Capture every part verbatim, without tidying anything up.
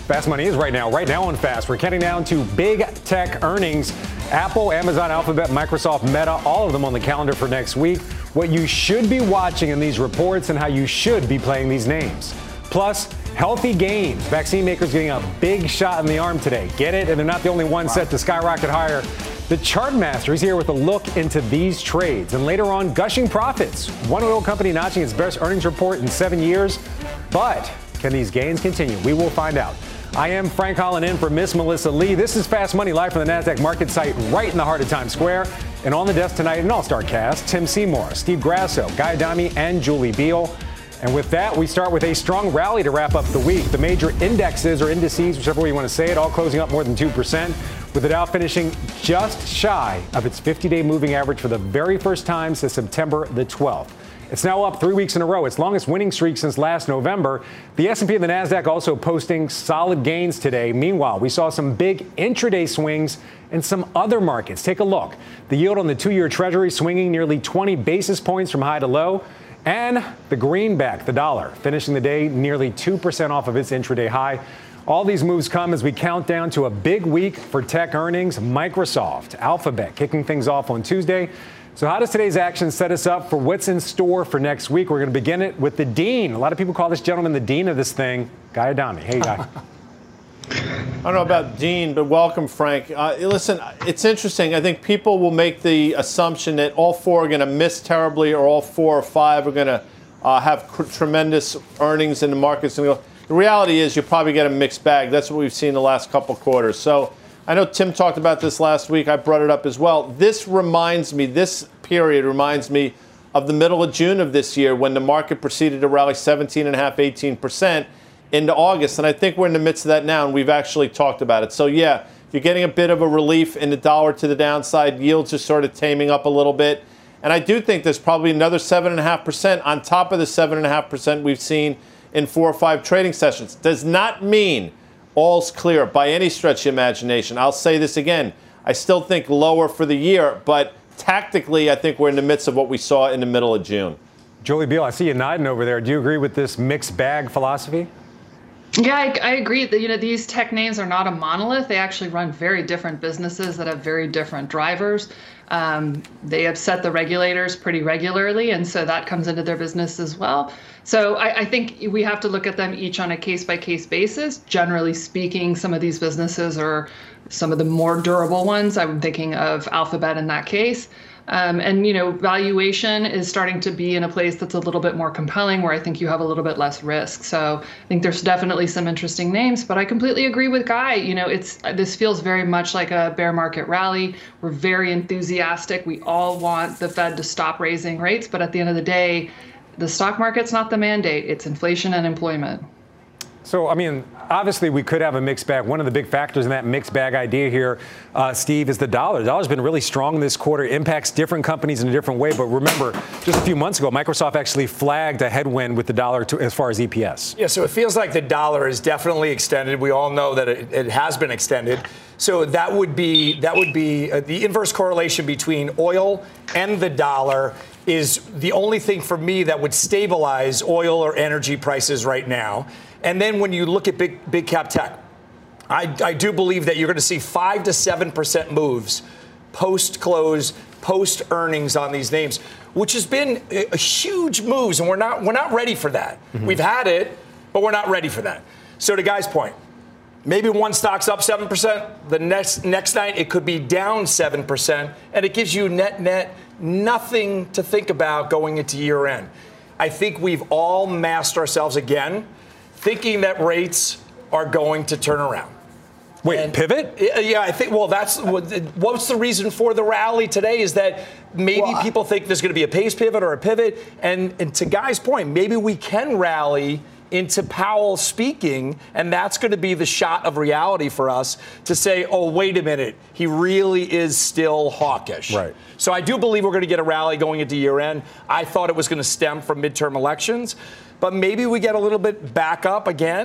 Fast Money is right now. Right now on Fast, we're counting down to big tech earnings. Apple, Amazon, Alphabet, Microsoft, Meta, all of them on the calendar for next week. What you should be watching in these reports and how you should be playing these names. Plus, healthy gains. Vaccine makers getting a big shot in the arm today. Get it? And they're not the only ones set to skyrocket higher. The Chartmaster is here with a look into these trades. And later on, gushing profits. One oil company notching its best earnings report in seven years. But can these gains continue? We will find out. I am Frank Holland in for Miss Melissa Lee. This is Fast Money live from the NASDAQ market site right in the heart of Times Square. And on the desk tonight, an all-star cast, Tim Seymour, Steve Grasso, Guy Adami, and Julie Beal. And with that, we start with a strong rally to wrap up the week. The major indexes or indices, whichever way you want to say it, all closing up more than two percent, with the Dow finishing just shy of its fifty-day moving average for the very first time since September the twelfth. It's now up three weeks in a row, its longest winning streak since last November. The S and P and the NASDAQ also posting solid gains today. Meanwhile, we saw some big intraday swings in some other markets. Take a look. The yield on the two-year Treasury swinging nearly twenty basis points from high to low. And the greenback, the dollar, finishing the day nearly two percent off of its intraday high. All these moves come as we count down to a big week for tech earnings. Microsoft, Alphabet kicking things off on Tuesday. So how does today's action set us up for what's in store for next week? We're going to begin it with the dean. A lot of people call this gentleman the dean of this thing, Guy Adami. Hey, Guy. I don't know about Dean, but welcome, Frank. Uh, listen, it's interesting. I think people will make the assumption that all four are going to miss terribly or all four or five are going to uh, have cr- tremendous earnings in the markets. And the reality is you probably get a mixed bag. That's what we've seen the last couple quarters. So I know Tim talked about this last week. I brought it up as well. This reminds me, this period reminds me of the middle of June of this year when the market proceeded to rally seventeen point five, eighteen percent. Into August, and I think we're in the midst of that now, and we've actually talked about it. So, yeah, you're getting a bit of a relief in the dollar to the downside. Yields are sort of taming up a little bit. And I do think there's probably another seven point five percent on top of the seven point five percent we've seen in four or five trading sessions. Does not mean all's clear by any stretch of imagination. I'll say this again. I still think lower for the year, but tactically, I think we're in the midst of what we saw in the middle of June. Julie Beal, I see you nodding over there. Do you agree with this mixed bag philosophy? Yeah, I, I agree that, you know, these tech names are not a monolith. They actually run very different businesses that have very different drivers. Um, they upset the regulators pretty regularly, and so that comes into their business as well. So I, I think we have to look at them each on a case-by-case basis. Generally speaking, some of these businesses are some of the more durable ones. I'm thinking of Alphabet in that case. Um, and, you know, valuation is starting to be in a place that's a little bit more compelling where I think you have a little bit less risk. So I think there's definitely some interesting names, but I completely agree with Guy. You know, it's this feels very much like a bear market rally. We're very enthusiastic. We all want the Fed to stop raising rates. But at the end of the day, the stock market's not the mandate. It's inflation and employment. So, I mean, obviously we could have a mixed bag. One of the big factors in that mixed bag idea here, uh, Steve, is the dollar. The dollar's been really strong this quarter, impacts different companies in a different way. But remember, just a few months ago, Microsoft actually flagged a headwind with the dollar to, as far as E P S. Yeah, so it feels like the dollar is definitely extended. We all know that it, it has been extended. So that would be that would be uh, the inverse correlation between oil and the dollar is the only thing for me that would stabilize oil or energy prices right now. And then when you look at big big cap tech, I, I do believe that you're going to see five to seven percent moves post close, post earnings on these names, which has been a, a huge moves, and we're not we're not ready for that. Mm-hmm. We've had it, but we're not ready for that. So to Guy's point, maybe one stock's up seven percent. The next next night it could be down seven percent, and it gives you net net nothing to think about going into year end. I think we've all masked ourselves again, thinking that rates are going to turn around. Wait, and, pivot? Yeah, I think, well, that's what's the reason for the rally today is that maybe well, people think there's going to be a pace pivot or a pivot. And, and to Guy's point, maybe we can rally into Powell speaking, and that's going to be the shot of reality for us to say, oh, wait a minute, he really is still hawkish. Right. So I do believe we're going to get a rally going into year end. I thought it was going to stem from midterm elections, but maybe we get a little bit back up again.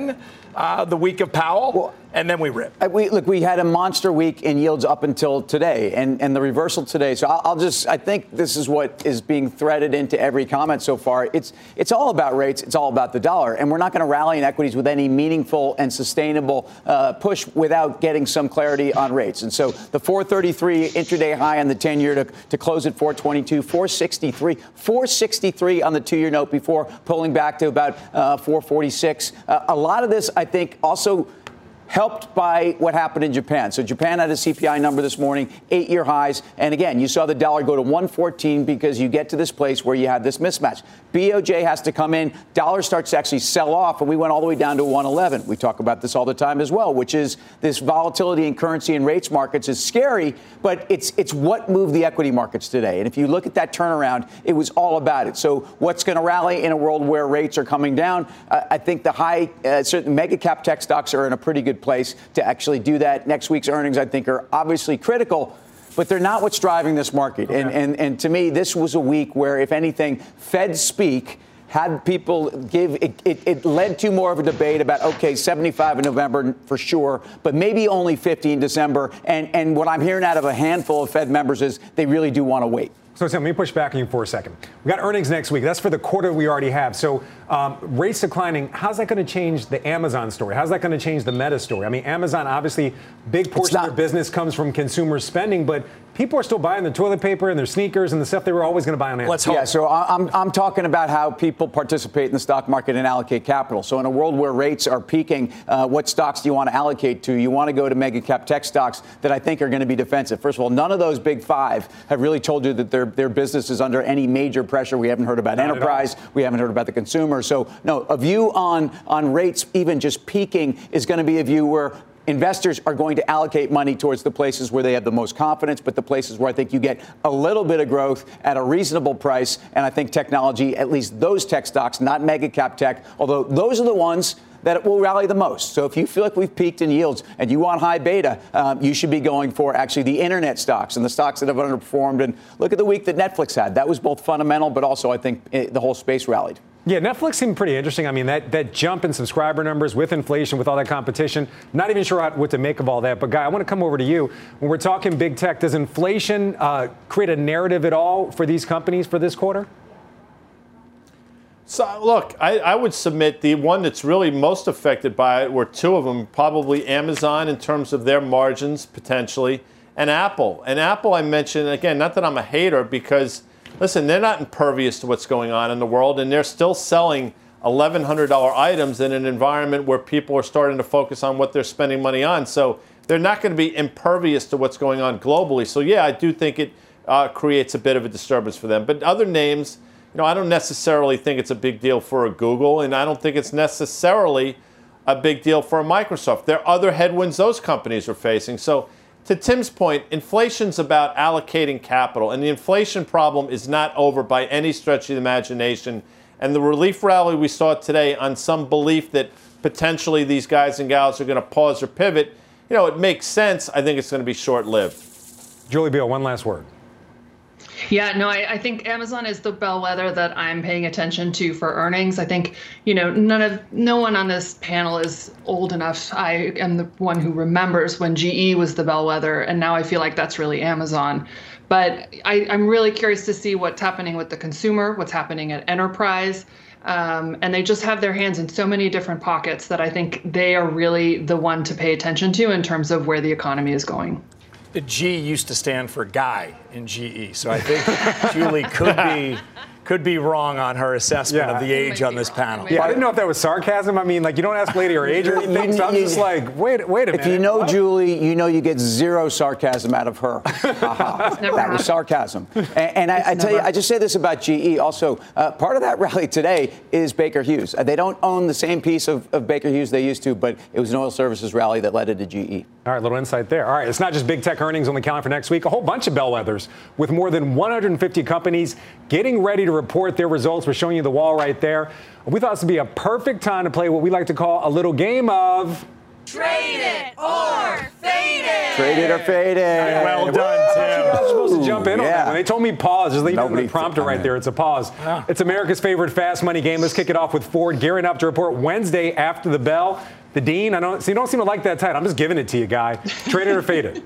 uh, the week of Powell, well, and then we rip. We, look, we had a monster week in yields up until today, and, and the reversal today. So I'll, I'll just, I think this is what is being threaded into every comment so far. It's it's all about rates. It's all about the dollar. And we're not going to rally in equities with any meaningful and sustainable uh, push without getting some clarity on rates. And so the four thirty-three intraday high on the ten-year to, to close at four twenty-two, four sixty-three, four sixty-three on the two-year note before pulling back to about uh, four forty-six. Uh, a lot of this, I think, also helped by what happened in Japan. So Japan had a C P I number this morning, eight-year highs. And again, you saw the dollar go to one fourteen because you get to this place where you have this mismatch. B O J has to come in. Dollar starts to actually sell off, and we went all the way down to one eleven. We talk about this all the time as well, which is this volatility in currency and rates markets is scary, but it's it's what moved the equity markets today. And if you look at that turnaround, it was all about it. So what's going to rally in a world where rates are coming down? Uh, I think the high, uh, certain mega cap tech stocks are in a pretty good place to actually do that. Next week's earnings, I think, are obviously critical, but they're not what's driving this market. Okay. And, and and to me, this was a week where, if anything, Fed speak had people give it, it, it led to more of a debate about, OK, seventy-five in November for sure, but maybe only fifty in December. And, and what I'm hearing out of a handful of Fed members is they really do want to wait. So, Sam, let me push back on you for a second. We got earnings next week. That's for the quarter we already have. So um, rates declining, how's that going to change the Amazon story? How's that going to change the Meta story? I mean, Amazon, obviously, big portion of their business comes from consumer spending, but people are still buying their toilet paper and their sneakers and the stuff they were always going to buy on Amazon. Let's hope. Yeah, so I'm, I'm talking about how people participate in the stock market and allocate capital. So in a world where rates are peaking, uh, what stocks do you want to allocate to? You want to go to mega cap tech stocks that I think are going to be defensive. First of all, none of those big five have really told you that their, their business is under any major pressure. We haven't heard about Not enterprise. We haven't heard about the consumer. So, no, a view on, on rates even just peaking is going to be a view where investors are going to allocate money towards the places where they have the most confidence, but the places where I think you get a little bit of growth at a reasonable price. And I think technology, at least those tech stocks, not mega cap tech, although those are the ones that will rally the most. So if you feel like we've peaked in yields and you want high beta, um, you should be going for actually the internet stocks and the stocks that have underperformed. And look at the week that Netflix had. That was both fundamental, but also I think it, the whole space rallied. Yeah, Netflix seemed pretty interesting. I mean, that, that jump in subscriber numbers with inflation, with all that competition, not even sure what to make of all that. But, Guy, I want to come over to you. When we're talking big tech, does inflation uh, create a narrative at all for these companies for this quarter? So, look, I, I would submit the one that's really most affected by it were two of them, probably Amazon in terms of their margins, potentially, and Apple. And Apple, I mentioned, again, not that I'm a hater, because listen, they're not impervious to what's going on in the world, and they're still selling eleven hundred dollars items in an environment where people are starting to focus on what they're spending money on. So they're not going to be impervious to what's going on globally. So, yeah, I do think it uh, creates a bit of a disturbance for them. But other names, you know, I don't necessarily think it's a big deal for a Google, and I don't think it's necessarily a big deal for a Microsoft. There are other headwinds those companies are facing. So, to Tim's point, inflation's about allocating capital, and the inflation problem is not over by any stretch of the imagination. And the relief rally we saw today on some belief that potentially these guys and gals are going to pause or pivot, you know, it makes sense. I think it's going to be short-lived. Julie Beal, one last word. Yeah, no, I, I think Amazon is the bellwether that I'm paying attention to for earnings. I think, you know, none of no one on this panel is old enough. I am the one who remembers when G E was the bellwether, and now I feel like that's really Amazon. But I, I'm really curious to see what's happening with the consumer, what's happening at enterprise. Um, and they just have their hands in so many different pockets that I think they are really the one to pay attention to in terms of where the economy is going. The G used to stand for Guy in G E, so I think Julie could be could be wrong on her assessment yeah. of the age on this panel. Yeah, I didn't know if that was sarcasm. I mean, like, you don't ask lady her age or anything, so I'm just like, wait, wait a minute. If you know what? Julie, you know you get zero sarcasm out of her. Uh-huh. That happened. was sarcasm. And, and I, I tell you, I just say this about G E. Also, uh, part of that rally today is Baker Hughes. Uh, they don't own the same piece of, of Baker Hughes they used to, but it was an oil services rally that led it to G E. All right, little insight there. All right, it's not just big tech earnings on the calendar for next week. A whole bunch of bellwethers with more than one hundred fifty companies getting ready to report their results. We're showing you the wall right there. We thought this would be a perfect time to play what we like to call a little game of Trade it or fade it. Trade it or fade it. Well done, Tim. I was supposed to jump in yeah. on that. When they told me pause, just leave Nobody the prompter right it. there. It's a pause. Yeah. It's America's favorite fast money game. Let's kick it off with Ford gearing up to report Wednesday after the bell. The Dean, I don't, so you don't seem to like that title. I'm just giving it to you, guy. Trade it or fade it?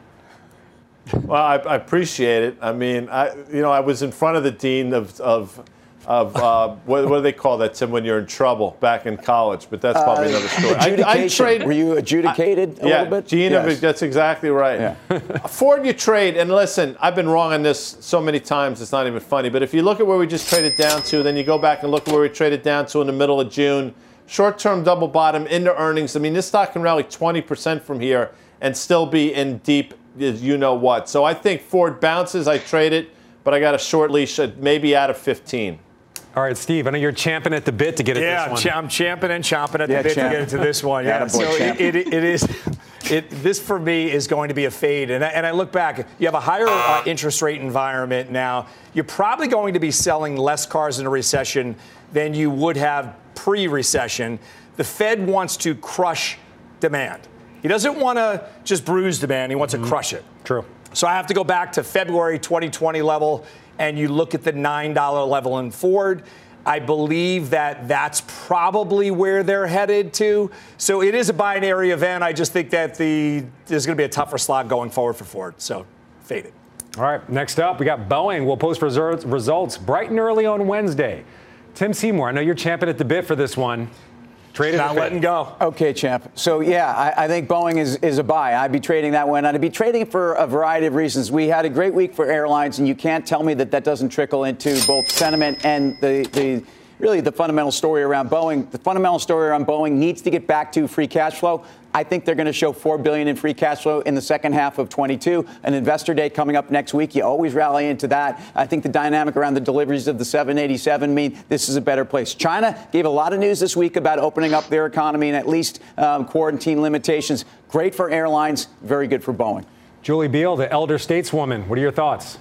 Well, I, I appreciate it. I mean, I you know, I was in front of the Dean of of of uh, what, what do they call that, Tim, when you're in trouble back in college? But that's probably uh, another story. I, I trade. Were you adjudicated I, a yeah, little bit? Dean yes. of, that's exactly right. Yeah. Ford, you trade, and listen, I've been wrong on this so many times, it's not even funny. But if you look at where we just traded down to, then you go back and look at where we traded down to in the middle of June, short-term double bottom into earnings. I mean, this stock can rally twenty percent from here and still be in deep, you know what. So I think Ford bounces, I trade it, but I got a short leash at maybe out of fifteen. All right, Steve, I know you're champing at the bit to get at yeah, this one. Yeah, I'm champing and chomping at yeah, the bit champ. to get into this one. Yeah, so it, it, it is. It, this, for me, is going to be a fade. And I, and I look back, you have a higher uh, interest rate environment now. You're probably going to be selling less cars in a recession than you would have pre-recession. The Fed wants to crush demand. He doesn't want to just bruise demand. He wants mm-hmm. to crush it. True. So I have to go back to February twenty twenty level, and you look at the nine dollar level in Ford. I believe that that's probably where they're headed to. So it is a binary event. I just think that the there's going to be a tougher slog going forward for Ford. So fade it. All right, next up, we got Boeing. We'll post results, results bright and early on Wednesday. Tim Seymour, I know you're champing at the bit for this one. Trade it. Not letting go. Okay, champ. So, yeah, I, I think Boeing is, is a buy. I'd be trading that one. I'd be trading for a variety of reasons. We had a great week for airlines, and you can't tell me that that doesn't trickle into both sentiment and the, the really the fundamental story around Boeing. The fundamental story around Boeing needs to get back to free cash flow. I think they're going to show four billion dollars in free cash flow in the second half of twenty-two. An investor day coming up next week. You always rally into that. I think the dynamic around the deliveries of the seven eighty-seven mean this is a better place. China gave a lot of news this week about opening up their economy and at least um, quarantine limitations. Great for airlines. Very good for Boeing. Julie Beal, the elder stateswoman. What are your thoughts?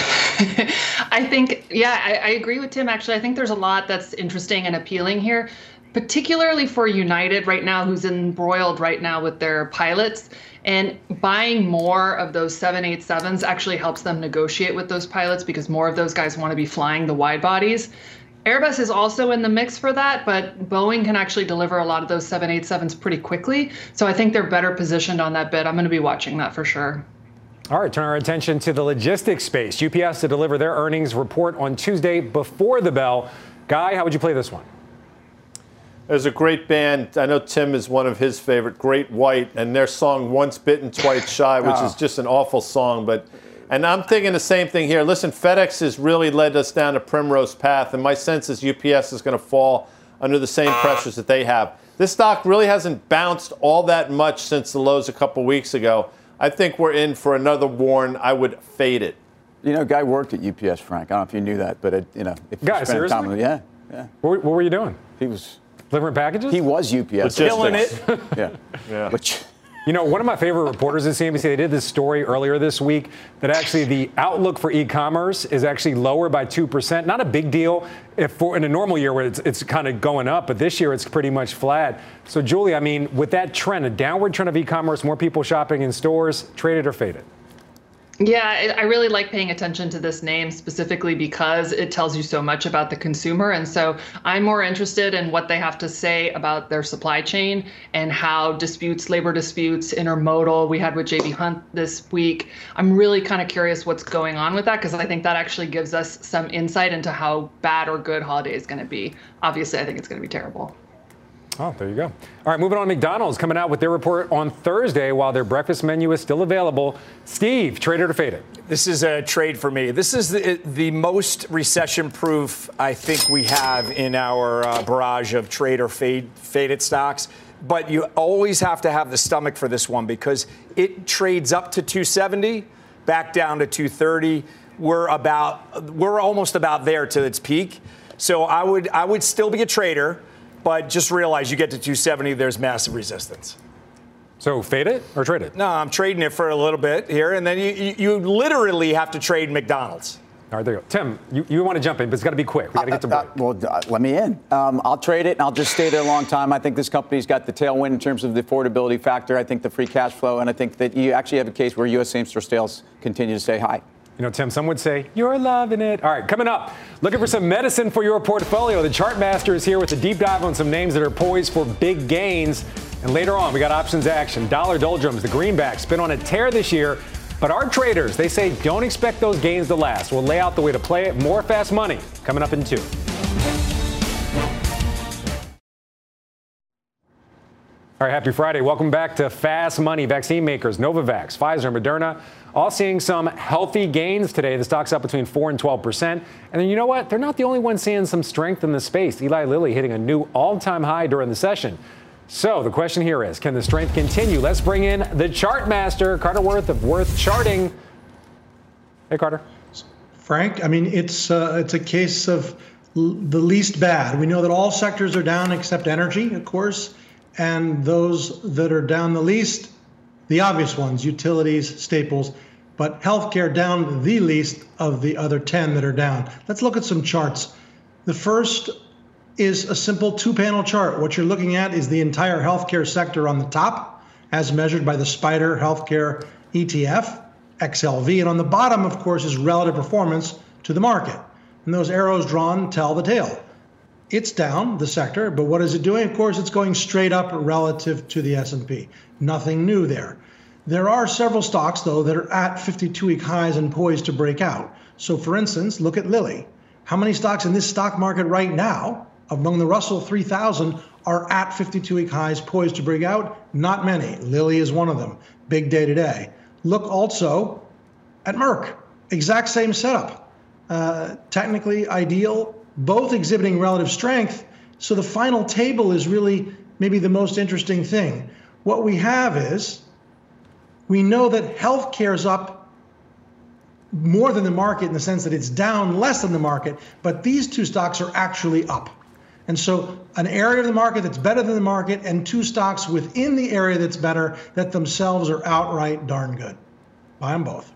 I think, yeah, I, I agree with Tim, actually. I think there's a lot that's interesting and appealing here, particularly for United right now, who's embroiled right now with their pilots. And buying more of those seven eighty-sevens actually helps them negotiate with those pilots because more of those guys want to be flying the wide bodies. Airbus is also in the mix for that, but Boeing can actually deliver a lot of those seven eighty-sevens pretty quickly. So I think they're better positioned on that bid. I'm going to be watching that for sure. All right, turn our attention to the logistics space. U P S to deliver their earnings report on Tuesday before the bell. Guy, how would you play this one? There's a great band. I know Tim is one of his favorite, Great White, and their song Once Bitten, Twice Shy, which oh. is just an awful song. But, and I'm thinking the same thing here. Listen, FedEx has really led us down a primrose path, and my sense is U P S is going to fall under the same pressures that they have. This stock really hasn't bounced all that much since the lows a couple weeks ago. I think we're in for another warn. I would fade it. You know, Guy worked at U P S, Frank. I don't know if you knew that, but, it, you know, if you Guy, spend seriously? time with yeah, yeah. What, what were you doing? He was delivering packages? He was U P S. Killing it. yeah. yeah. Which, you know, one of my favorite reporters at C N B C, they did this story earlier this week that actually the outlook for e-commerce is actually lower by two percent. Not a big deal if for in a normal year where it's, it's kind of going up, but this year it's pretty much flat. So, Julie, I mean, with that trend, a downward trend of e-commerce, more people shopping in stores, trade it or fade it? Yeah, I really like paying attention to this name specifically because it tells you so much about the consumer. And so I'm more interested in what they have to say about their supply chain and how disputes, labor disputes, intermodal we had with J B Hunt this week. I'm really kind of curious what's going on with that because I think that actually gives us some insight into how bad or good holiday is going to be. Obviously, I think it's going to be terrible. Oh, there you go. All right, moving on. McDonald's coming out with their report on Thursday while their breakfast menu is still available. Steve, trade it or fade it? This is a trade for me. This is the, the most recession-proof I think we have in our uh, barrage of trade or fade, faded stocks. But you always have to have the stomach for this one because it trades up to two seventy, back down to two thirty. We're about, we're almost about there to its peak. So I would, I would still be a trader. But just realize you get to two seventy, there's massive resistance. So fade it or trade it? No, I'm trading it for a little bit here, and then you, you, you literally have to trade McDonald's. All right, there you go. Tim, you, you want to jump in, but it's got to be quick. We got to get to break. Uh, uh, well, uh, let me in. Um, I'll trade it, and I'll just stay there a long time. I think this company's got the tailwind in terms of the affordability factor. I think the free cash flow, and I think that you actually have a case where U S same-store sales continue to stay high. You know, Tim, some would say, you're loving it. All right, coming up, looking for some medicine for your portfolio. The Chart Master is here with a deep dive on some names that are poised for big gains. And later on, we got options action. Dollar doldrums, the greenbacks, been on a tear this year. But our traders, they say don't expect those gains to last. We'll lay out the way to play it. More Fast Money coming up in two. All right, happy Friday. Welcome back to Fast Money. Vaccine makers, Novavax, Pfizer, Moderna, all seeing some healthy gains today. The stock's up between four and twelve percent. And then you know what? They're not the only ones seeing some strength in the space. Eli Lilly hitting a new all-time high during the session. So the question here is, can the strength continue? Let's bring in the chart master, Carter Worth of Worth Charting. Hey, Carter. Frank, I mean, it's uh, it's a case of l- the least bad. We know that all sectors are down except energy, of course. And those that are down the least, the obvious ones, utilities, staples, but healthcare down the least of the other ten that are down. Let's look at some charts. The first is a simple two-panel chart. What you're looking at is the entire healthcare sector on the top, as measured by the Spider Healthcare E T F, X L V. And on the bottom, of course, is relative performance to the market. And those arrows drawn tell the tale. It's down, the sector, but what is it doing? Of course, it's going straight up relative to the S and P. Nothing new there. There are several stocks, though, that are at fifty-two week highs and poised to break out. So, for instance, look at Lilly. How many stocks in this stock market right now, among the Russell three thousand, are at fifty-two week highs poised to break out? Not many. Lilly is one of them. Big day today. Look also at Merck. Exact same setup. Uh, technically ideal. Both exhibiting relative strength. So the final table is really maybe the most interesting thing. What we have is, we know that healthcare is up more than the market in the sense that it's down less than the market, but these two stocks are actually up. And so an area of the market that's better than the market and two stocks within the area that's better that themselves are outright darn good. Buy them both.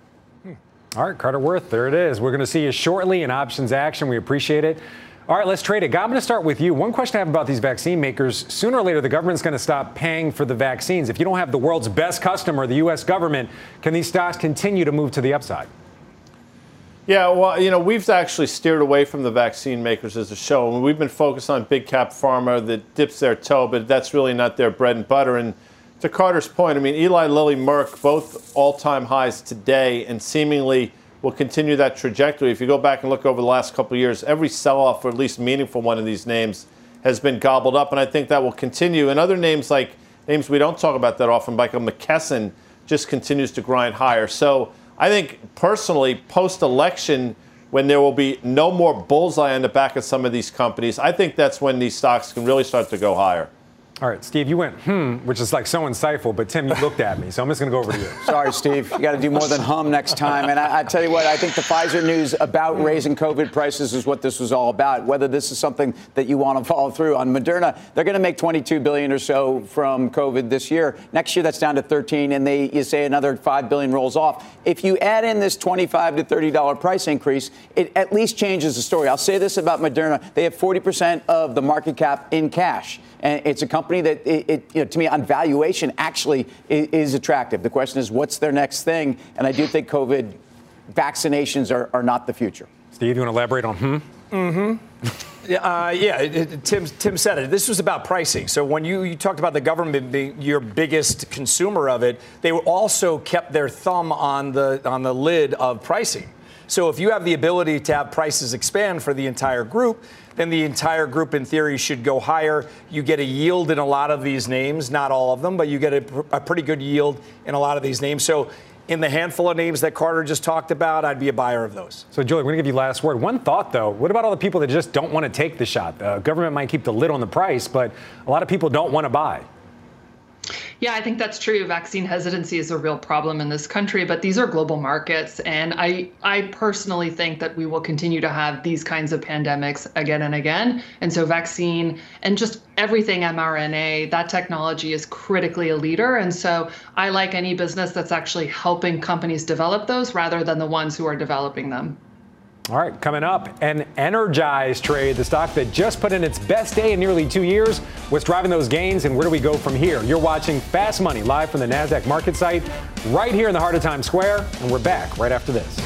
All right, Carter Worth, there it is. We're going to see you shortly in options action. We appreciate it. All right, let's trade it. Guy, I'm going to start with you. One question I have about these vaccine makers. Sooner or later, the government's going to stop paying for the vaccines. If you don't have the world's best customer, the U S government, can these stocks continue to move to the upside? Yeah, well, you know, we've actually steered away from the vaccine makers as a show. I mean, we've been focused on big cap pharma that dips their toe, but that's really not their bread and butter. And to Carter's point, I mean, Eli Lilly, Merck, both all-time highs today, and seemingly will continue that trajectory. If you go back and look over the last couple of years, every sell-off, or at least meaningful one of these names, has been gobbled up, and I think that will continue. And other names, like names we don't talk about that often, like McKesson, just continues to grind higher. So I think, personally, post-election, when there will be no more bullseye on the back of some of these companies, I think that's when these stocks can really start to go higher. All right, Steve, you went, hmm, which is like so insightful, but Tim, you looked at me, so I'm just going to go over to you. Sorry, Steve. You got to do more than hum next time. And I, I tell you what, I think the Pfizer news about raising COVID prices is what this was all about. Whether this is something that you want to follow through on Moderna, they're going to make twenty-two billion dollars or so from COVID this year. Next year, that's down to thirteen, and they you say another five billion dollars rolls off. If you add in this twenty-five to thirty dollars price increase, it at least changes the story. I'll say this about Moderna: they have forty percent of the market cap in cash. And it's a company that, it, it, you know, to me, on valuation, actually is, is attractive. The question is, what's their next thing? And I do think COVID vaccinations are, are not the future. Steve, you want to elaborate on hmm? Mm-hmm. uh, yeah, it, it, Tim, Tim said it. This was about pricing. So when you, you talked about the government being your biggest consumer of it, they also kept their thumb on the on the lid of pricing. So if you have the ability to have prices expand for the entire group, then the entire group, in theory, should go higher. You get a yield in a lot of these names, not all of them, but you get a, a pretty good yield in a lot of these names. So in the handful of names that Carter just talked about, I'd be a buyer of those. So, Julie, we're going to give you last word. One thought, though. What about all the people that just don't want to take the shot? The government might keep the lid on the price, but a lot of people don't want to buy. Yeah, I think that's true. Vaccine hesitancy is a real problem in this country, but these are global markets. And I, I personally think that we will continue to have these kinds of pandemics again and again. And so vaccine and just everything mRNA, that technology is critically a leader. And so I like any business that's actually helping companies develop those rather than the ones who are developing them. All right, coming up, an Energize trade, the stock that just put in its best day in nearly two years. What's driving those gains, and where do we go from here? You're watching Fast Money live from the NASDAQ market site right here in the heart of Times Square, and we're back right after this.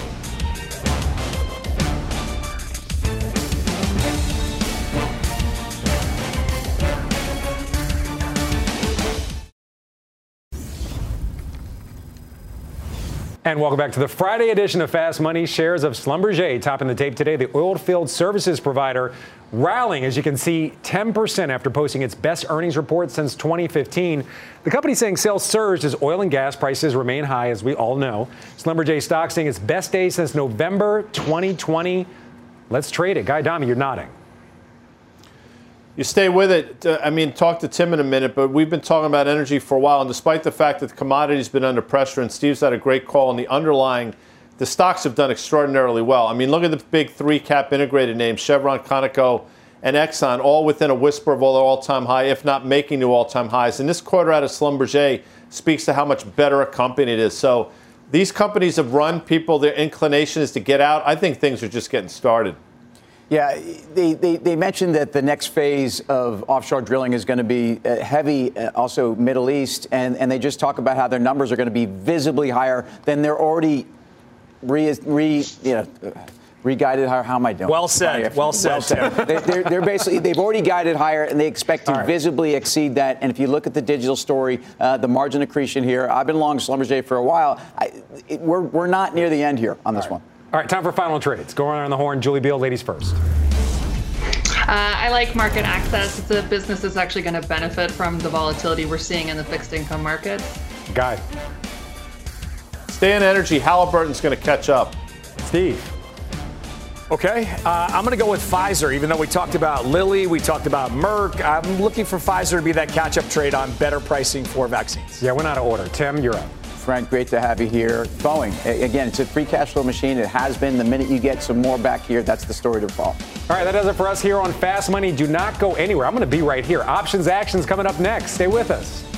And welcome back to the Friday edition of Fast Money. Shares of Schlumberger topping the tape today. The oilfield services provider rallying, as you can see, ten percent after posting its best earnings report since twenty fifteen. The company saying sales surged as oil and gas prices remain high, as we all know. Schlumberger stock seeing its best day since November twenty twenty. Let's trade it. Guy Adami, you're nodding. You stay with it. Uh, I mean, talk to Tim in a minute, but we've been talking about energy for a while, and despite the fact that the commodity's been under pressure, and Steve's had a great call on the underlying, the stocks have done extraordinarily well. I mean, look at the big three-cap integrated names, Chevron, Conoco, and Exxon, all within a whisper of all their all-time high, if not making new all-time highs. And this quarter out of Schlumberger speaks to how much better a company it is. So these companies have run people, their inclination is to get out. I think things are just getting started. Yeah, they, they, they mentioned that the next phase of offshore drilling is going to be uh, heavy, uh, also Middle East, and, and they just talk about how their numbers are going to be visibly higher than they're already re, re you know, re-guided. How, how am I doing? Well said. Well said. Well said. they, they're, they're basically, they've already guided higher, and they expect to right. visibly exceed that. And if you look at the digital story, uh, the margin accretion here, I've been long Schlumberger for a while. I, it, we're, we're not near the end here on this right. one. All right, time for final trades. Go around the horn. Julie Beal, ladies first. Uh, I like market access. It's a business that's actually going to benefit from the volatility we're seeing in the fixed income market. Guy. Stay in energy. Halliburton's going to catch up. Steve. Okay, uh, I'm going to go with Pfizer. Even though we talked about Lilly, we talked about Merck, I'm looking for Pfizer to be that catch-up trade on better pricing for vaccines. Yeah, we're not out of order. Tim, you're up. Frank, great to have you here. Boeing, again, it's a free cash flow machine. It has been. The minute you get some more back here, that's the story to follow. All right, that does it for us here on Fast Money. Do not go anywhere. I'm going to be right here. Options Actions coming up next. Stay with us.